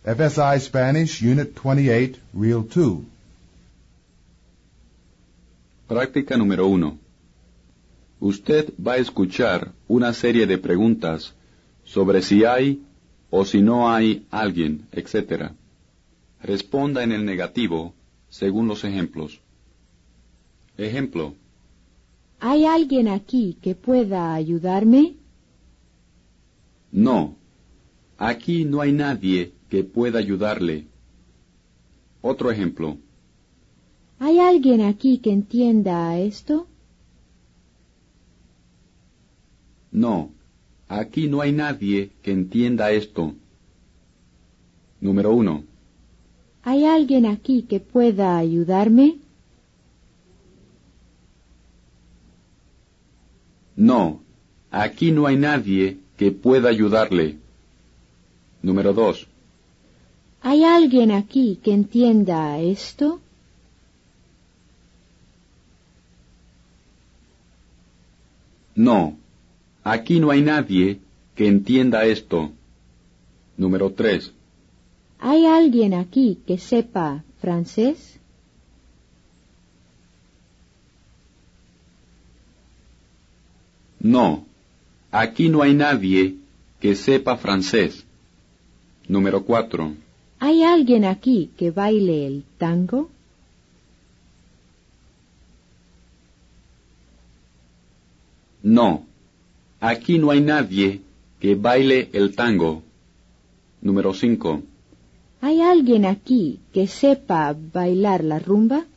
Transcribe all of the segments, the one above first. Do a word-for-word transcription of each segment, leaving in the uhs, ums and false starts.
F S I Spanish, Unit twenty-eight, Reel two. Práctica número uno. Usted va a escuchar una serie de preguntas sobre si hay o si no hay alguien, etcétera. Responda en el negativo según los ejemplos. Ejemplo. ¿Hay alguien aquí que pueda ayudarme? No. Aquí no hay nadie que pueda ayudarle. Otro ejemplo. ¿Hay alguien aquí que entienda esto? No. Aquí no hay nadie que entienda esto. Número uno. ¿Hay alguien aquí que pueda ayudarme? No. Aquí no hay nadie que pueda ayudarle. Número dos. ¿Hay alguien aquí que entienda esto? No. Aquí no hay nadie que entienda esto. Número tres. ¿Hay alguien aquí que sepa francés? No. Aquí no hay nadie que sepa francés. Número cuatro. ¿Hay alguien aquí que baile el tango? No. Aquí no hay nadie que baile el tango. Número cinco. ¿Hay alguien aquí que sepa bailar la rumba?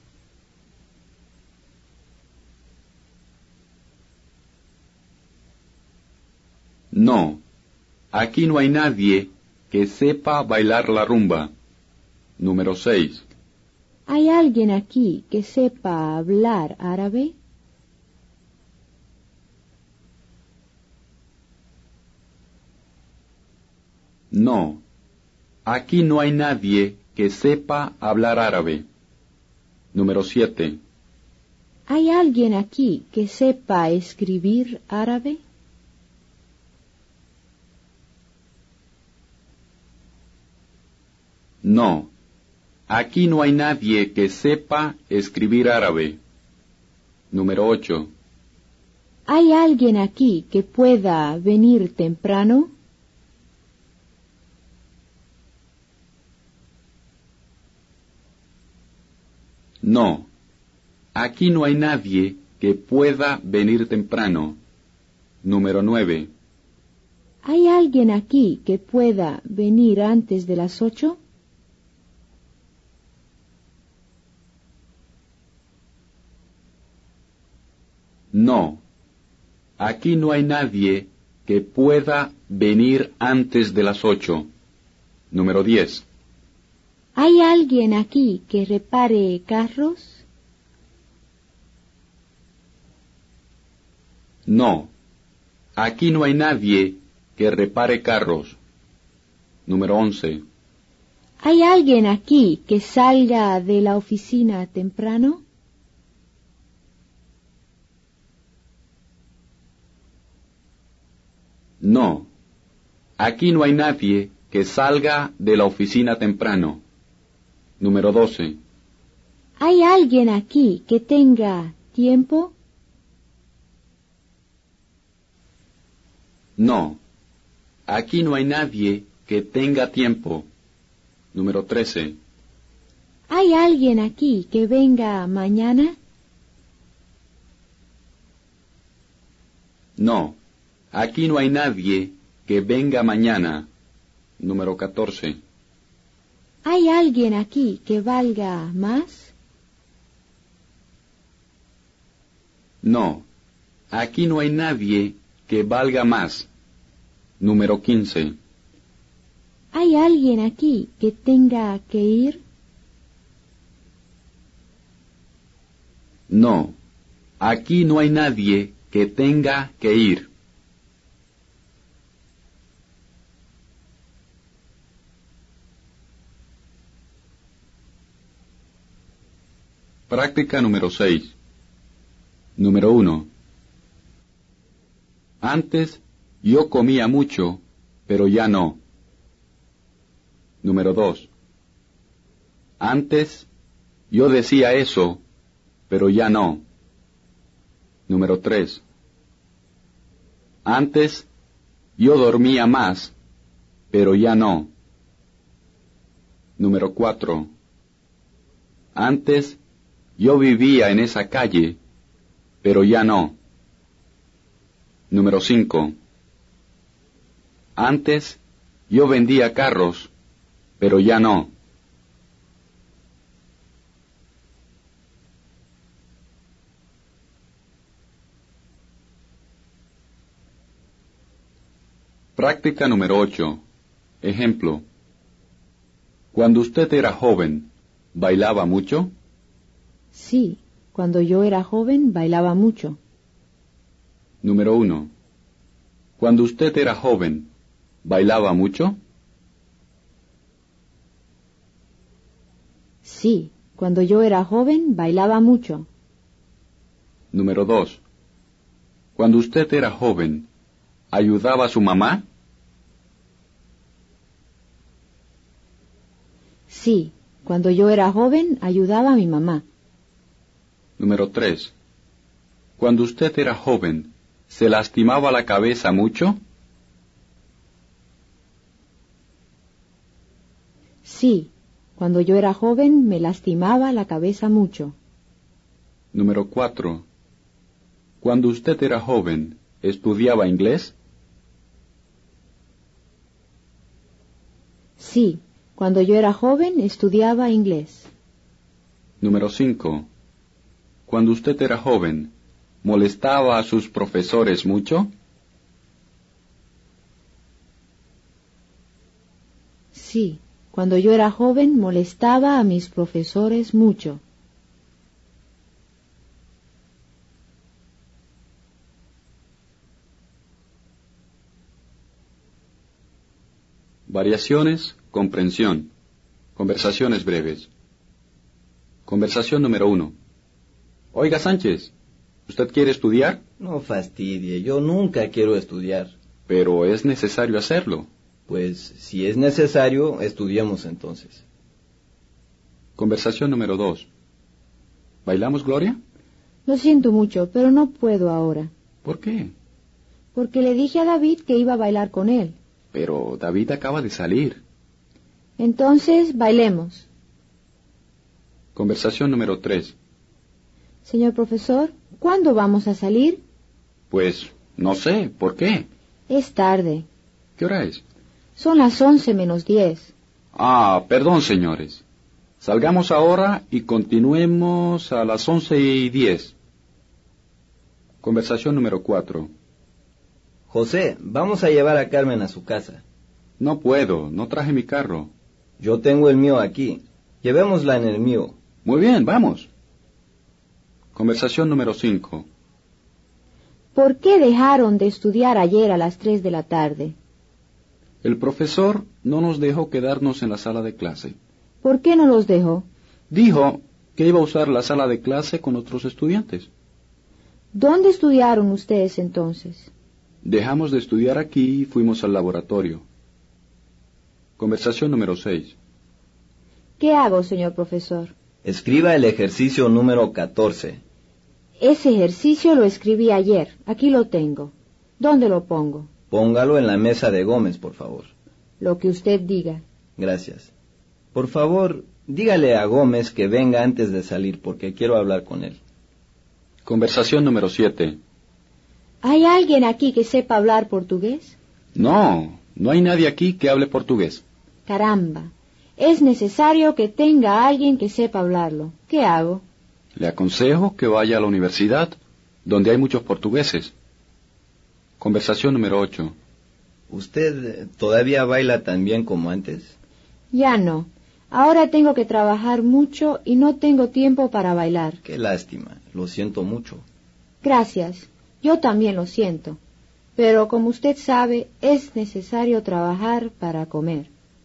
No. Aquí no hay nadie que sepa bailar la rumba. Número seis. ¿Hay alguien aquí que sepa hablar árabe? No. Aquí no hay nadie que sepa hablar árabe. Número siete. ¿Hay alguien aquí que sepa escribir árabe? No. Aquí no hay nadie que sepa escribir árabe. Número ocho. ¿Hay alguien aquí que pueda venir temprano? No. Aquí no hay nadie que pueda venir temprano. Número nueve. ¿Hay alguien aquí que pueda venir antes de las ocho? No. Aquí no hay nadie que pueda venir antes de las ocho. Número diez. ¿Hay alguien aquí que repare carros? No. Aquí no hay nadie que repare carros. Número once. ¿Hay alguien aquí que salga de la oficina temprano? No. Aquí no hay nadie que salga de la oficina temprano. Número doce. ¿Hay alguien aquí que tenga tiempo? No. Aquí no hay nadie que tenga tiempo. Número trece. ¿Hay alguien aquí que venga mañana? No. Aquí no hay nadie que venga mañana. Número catorce. ¿Hay alguien aquí que valga más? No. Aquí no hay nadie que valga más. Número quince. ¿Hay alguien aquí que tenga que ir? No. Aquí no hay nadie que tenga que ir. Práctica número seis. Número uno. Antes yo comía mucho, pero ya no. Número dos. Antes yo decía eso, pero ya no. Número tres. Antes yo dormía más, pero ya no. Número cuatro. Antes yo vivía en esa calle, pero ya no. Número cinco. Antes yo vendía carros, pero ya no. Práctica número ocho. Ejemplo. Cuando usted era joven, ¿bailaba mucho? Sí, cuando yo era joven bailaba mucho. Número uno. Cuando usted era joven, ¿bailaba mucho? Sí, cuando yo era joven bailaba mucho. Número dos. Cuando usted era joven, ¿ayudaba a su mamá? Sí, cuando yo era joven ayudaba a mi mamá. Número tres. Cuando usted era joven, ¿se lastimaba la cabeza mucho? Sí, cuando yo era joven me lastimaba la cabeza mucho. Número cuatro. Cuando usted era joven, ¿estudiaba inglés? Sí, cuando yo era joven estudiaba inglés. Número cinco. Cuando usted era joven, ¿molestaba a sus profesores mucho? Sí, cuando yo era joven molestaba a mis profesores mucho. Variaciones, comprensión. Conversaciones breves. Conversación número uno. Oiga, Sánchez, ¿usted quiere estudiar? No fastidie, yo nunca quiero estudiar. Pero es necesario hacerlo. Pues si es necesario, estudiemos entonces. Conversación número dos. ¿Bailamos, Gloria? Lo siento mucho, pero no puedo ahora. ¿Por qué? Porque le dije a David que iba a bailar con él. Pero David acaba de salir. Entonces, bailemos. Conversación número tres. Señor profesor, ¿cuándo vamos a salir? Pues, no sé, ¿por qué? Es tarde. ¿Qué hora es? Son las once menos diez. Ah, perdón, señores. Salgamos ahora y continuemos a las once y diez. Conversación número cuatro. José, vamos a llevar a Carmen a su casa. No puedo, no traje mi carro. Yo tengo el mío aquí. Llevémosla en el mío. Muy bien, vamos. Conversación número cinco. ¿Por qué dejaron de estudiar ayer a las tres de la tarde? El profesor no nos dejó quedarnos en la sala de clase. ¿Por qué no los dejó? Dijo que iba a usar la sala de clase con otros estudiantes. ¿Dónde estudiaron ustedes entonces? Dejamos de estudiar aquí y fuimos al laboratorio. Conversación número seis. ¿Qué hago, señor profesor? Escriba el ejercicio número catorce. Ese ejercicio lo escribí ayer. Aquí lo tengo. ¿Dónde lo pongo? Póngalo en la mesa de Gómez, por favor. Lo que usted diga. Gracias. Por favor, dígale a Gómez que venga antes de salir, porque quiero hablar con él. Conversación número siete. ¿Hay alguien aquí que sepa hablar portugués? No, no hay nadie aquí que hable portugués. Caramba. Es necesario que tenga alguien que sepa hablarlo. ¿Qué hago? Le aconsejo que vaya a la universidad, donde hay muchos portugueses. Conversación número ocho. ¿Usted todavía baila tan bien como antes? Ya no. Ahora tengo que trabajar mucho y no tengo tiempo para bailar. Qué lástima. Lo siento mucho. Gracias. Yo también lo siento. Pero como usted sabe, es necesario trabajar para comer.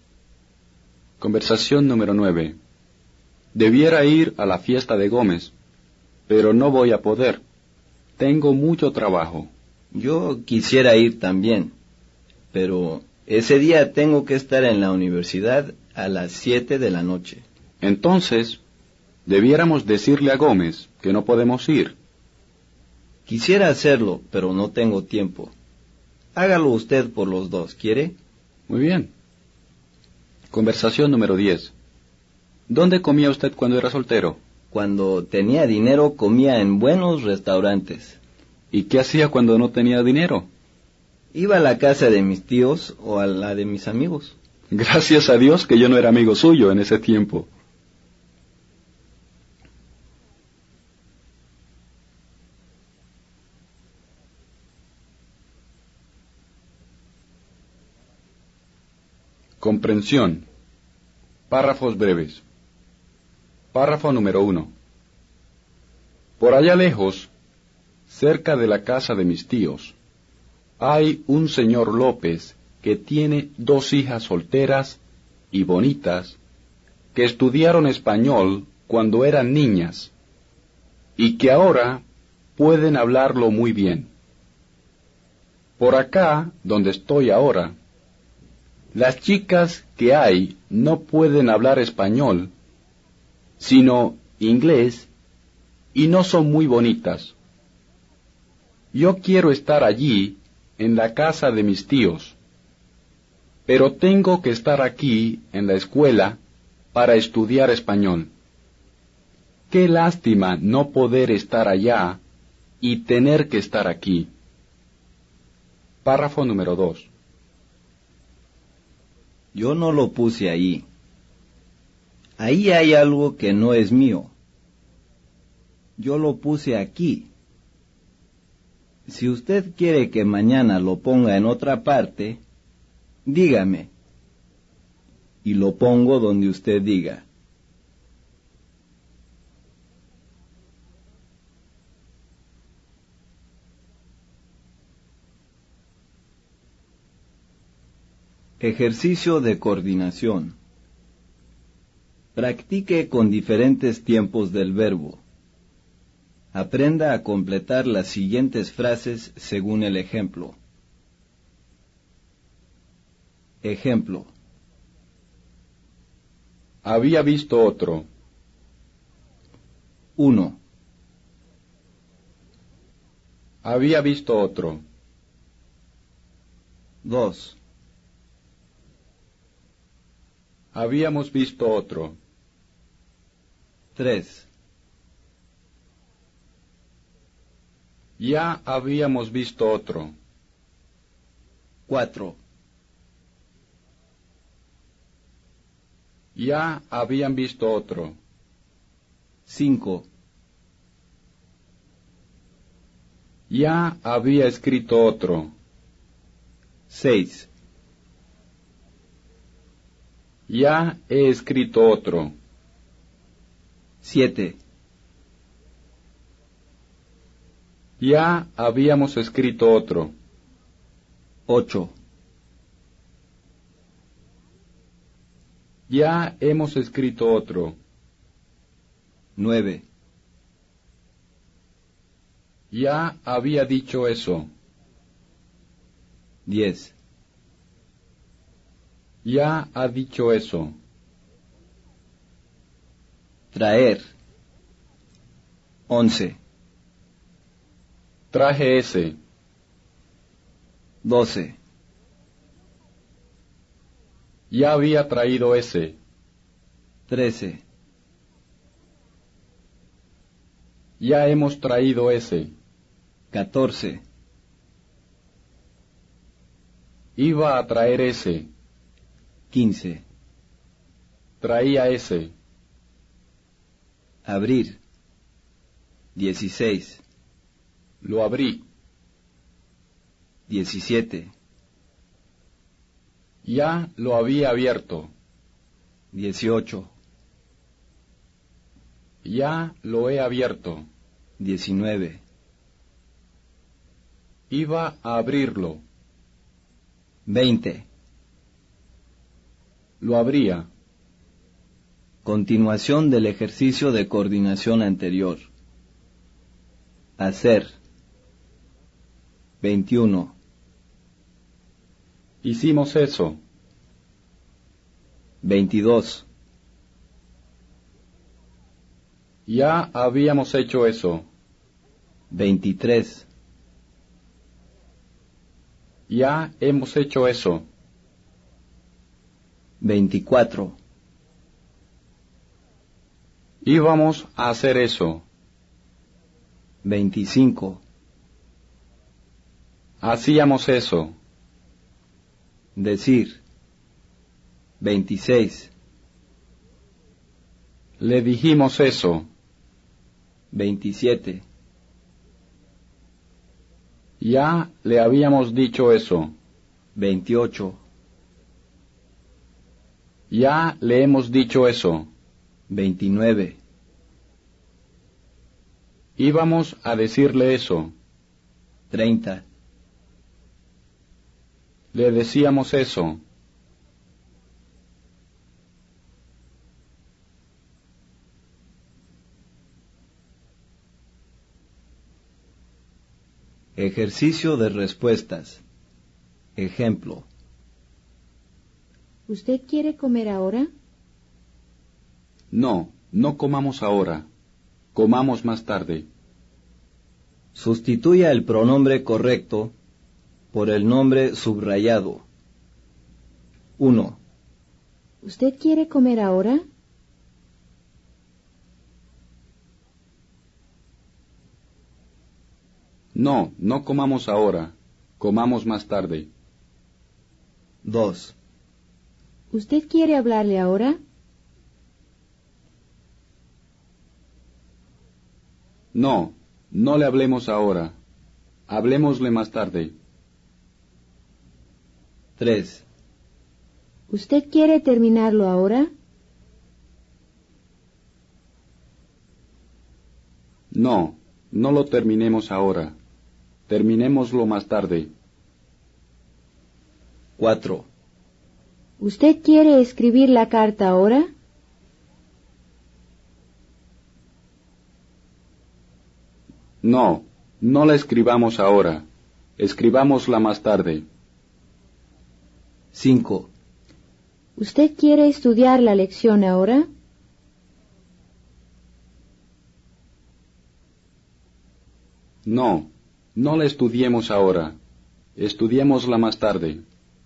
Conversación número nueve. Debiera ir a la fiesta de Gómez, pero no voy a poder. Tengo mucho trabajo. Yo quisiera ir también, pero ese día tengo que estar en la universidad a las siete de la noche. Entonces, debiéramos decirle a Gómez que no podemos ir. Quisiera hacerlo, pero no tengo tiempo. Hágalo usted por los dos, ¿quiere? Muy bien. Conversación número diez. ¿Dónde comía usted cuando era soltero? Cuando tenía dinero comía en buenos restaurantes. ¿Y qué hacía cuando no tenía dinero? Iba a la casa de mis tíos o a la de mis amigos. Gracias a Dios que yo no era amigo suyo en ese tiempo. Comprensión. Párrafos breves. Párrafo número uno. Por allá lejos, cerca de la casa de mis tíos, hay un señor López que tiene dos hijas solteras y bonitas que estudiaron español cuando eran niñas y que ahora pueden hablarlo muy bien. Por acá, donde estoy ahora, las chicas que hay no pueden hablar español, sino inglés, y no son muy bonitas. Yo quiero estar allí, en la casa de mis tíos, pero tengo que estar aquí, en la escuela, para estudiar español. Qué lástima no poder estar allá y tener que estar aquí. Párrafo número dos. Yo no lo puse ahí. Ahí hay algo que no es mío. Yo lo puse aquí. Si usted quiere que mañana lo ponga en otra parte, dígame. Y lo pongo donde usted diga. Ejercicio de coordinación. Practique con diferentes tiempos del verbo. Aprenda a completar las siguientes frases según el ejemplo. Ejemplo. Había visto otro. uno. Había visto otro. dos. Habíamos visto otro. tres. Ya habíamos visto otro. cuatro. Ya habían visto otro. cinco. Ya había escrito otro. seis. Ya he escrito otro. siete. Ya habíamos escrito otro. ocho. Ya hemos escrito otro. nueve. Ya había dicho eso. diez. Ya ha dicho eso. Traer. once. Traje ese. doce. Ya había traído ese. trece. Ya hemos traído ese. catorce. Iba a traer ese. quince. Traía ese. Abrir. dieciséis. Lo abrí. diecisiete. Ya lo había abierto. dieciocho. Ya lo he abierto. diecinueve. Iba a abrirlo. veinte. Lo abría. Continuación del ejercicio de coordinación anterior. Hacer. veintiuno. Hicimos eso. veintidós. Ya habíamos hecho eso. veintitrés. Ya hemos hecho eso. veinticuatro. Íbamos a hacer eso. veinticinco. Hacíamos eso. Decir. veintiséis. Le dijimos eso. veintisiete. Ya le habíamos dicho eso. veintiocho. Ya le hemos dicho eso. veintinueve. Íbamos a decirle eso. treinta. Le decíamos eso. Ejercicio de respuestas. Ejemplo. ¿Usted quiere comer ahora? No, no comamos ahora. Comamos más tarde. Sustituya el pronombre correcto por el nombre subrayado. uno. ¿Usted quiere comer ahora? No, no comamos ahora. Comamos más tarde. dos. ¿Usted quiere hablarle ahora? No, no le hablemos ahora. Hablemosle más tarde. tres. ¿Usted quiere terminarlo ahora? No, no lo terminemos ahora. Terminémoslo más tarde. cuatro. ¿Usted quiere escribir la carta ahora? No, no la escribamos ahora. Escribámosla más tarde. cinco. ¿Usted quiere estudiar la lección ahora? No, no la estudiemos ahora. Estudiémosla más tarde.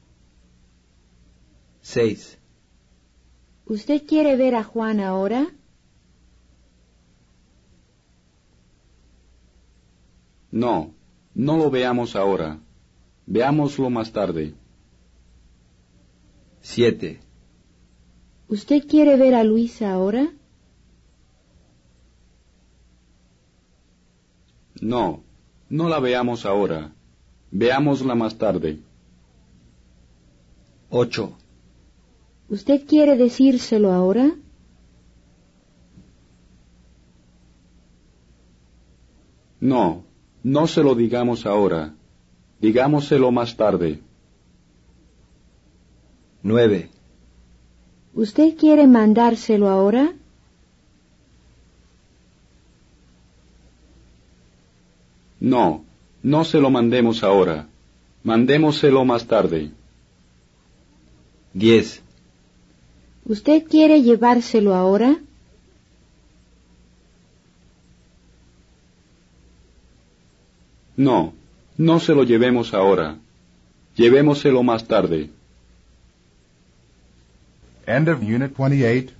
seis. ¿Usted quiere ver a Juan ahora? No, no lo veamos ahora. Veámoslo más tarde. siete. ¿Usted quiere ver a Luisa ahora? No, no la veamos ahora. Veámosla más tarde. ocho. ¿Usted quiere decírselo ahora? No, no se lo digamos ahora. Digámoselo más tarde. nueve. ¿Usted quiere mandárselo ahora? No, no se lo mandemos ahora. Mandémoselo más tarde. diez. ¿Usted quiere llevárselo ahora? No, no se lo llevemos ahora. Llevémoselo más tarde. End of Unit twenty-eight,